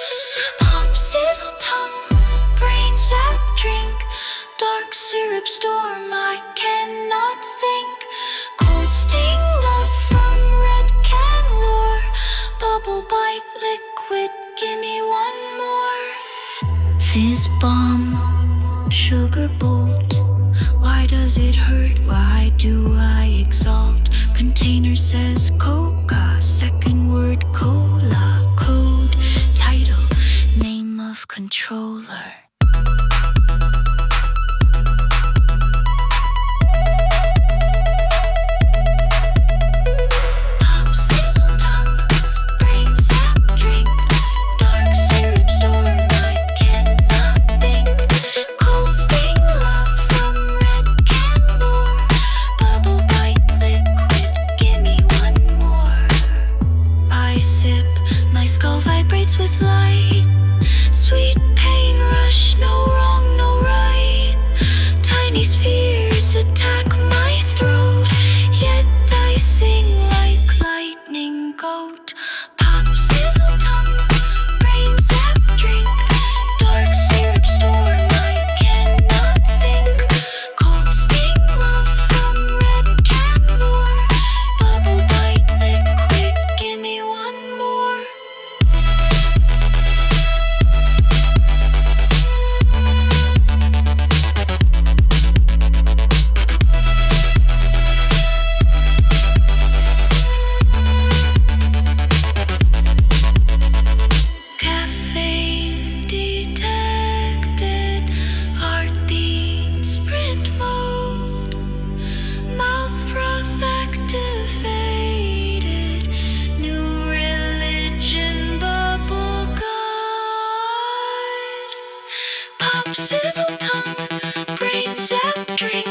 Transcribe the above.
Pop, sizzle, tongue, brain sap, drink, dark syrup storm, I cannot think. Cold sting, love from red can lure, bubble bite, liquid, gimme one more. Fizz bomb, sugar bolt, why does it hurt? Why do I exalt? Container says coca, second word cola, code, title, name of controller. Pop, sizzle, tongue, brain sap, drink, dark syrup storm, I cannot think. Cold sting, love from red can lure, bubble bite, liquid, gimme one more. I sip, my skull vibrates with light. Sweet pain rush, no wrong, no right. Tiny spheres attack my throat, yet I sing like lightning goat. Pop, sizzle, tongue, brain sap, drink, dark syrup storm, I cannot think. Cold sting, love from red can lure, bubble bite, liquid, gimme one more. Caffeine detected, heartbeat sprint mode, mouth froth activated, new religion bubble guard. Pop, sizzle, tongue, brain sap, drink,